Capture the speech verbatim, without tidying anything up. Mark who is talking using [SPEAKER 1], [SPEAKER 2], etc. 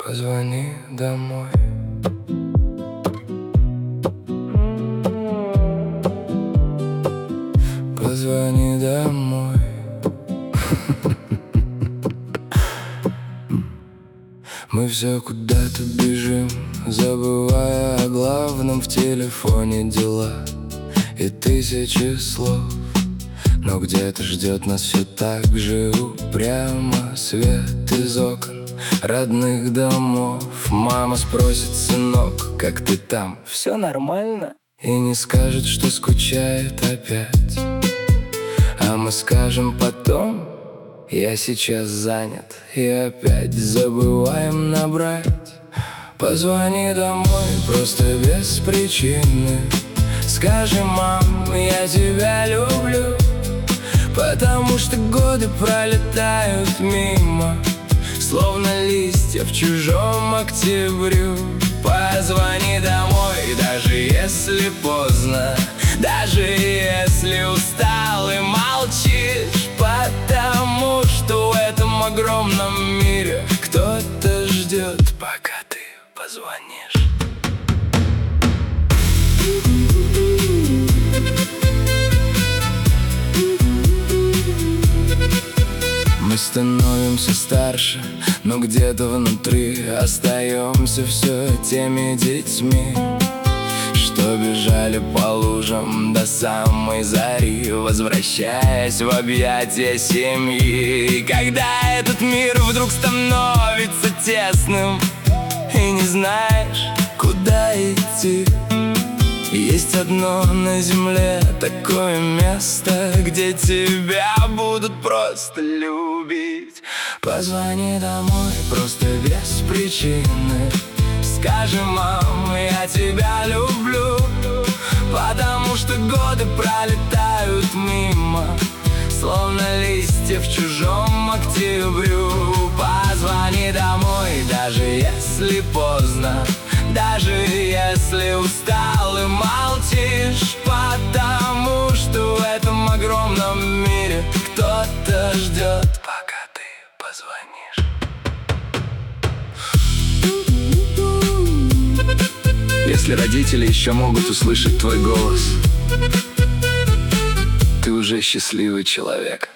[SPEAKER 1] Позвони домой. Позвони домой. Мы все куда-то бежим, забывая о главном, в телефоне дела и тысячи слов. Но где-то ждет нас все так же упрямо свет из окон родных домов. Мама спросит: сынок, как ты там? Все нормально? И не скажет, что скучает опять. А мы скажем потом: я сейчас занят. И опять забываем набрать. Позвони домой просто без причины. Скажи: мам, я тебя люблю. Потому что годы пролетают мимо, словно листья в чужом октябрю. Позвони домой, даже если поздно, даже если устал и молчишь. Потому что в этом огромном мире кто-то ждет, пока ты позвонишь. Мы становимся старше, но где-то внутри остаемся все теми детьми, что бежали по лужам до самой зари, возвращаясь в объятия семьи. И когда этот мир вдруг становится тесным и не знаешь, куда идти, есть одно на земле такое место, где тебя будут просто любить. Позвони домой просто без причины. Скажи: мам, я тебя люблю. Потому что годы пролетают мимо, словно листья в чужом октябрю. Позвони домой, даже если поздно, даже если устал и молчишь. Потому что в этом огромном мире кто-то ждет, пока ты позвонишь. Если родители еще могут услышать твой голос, ты уже счастливый человек.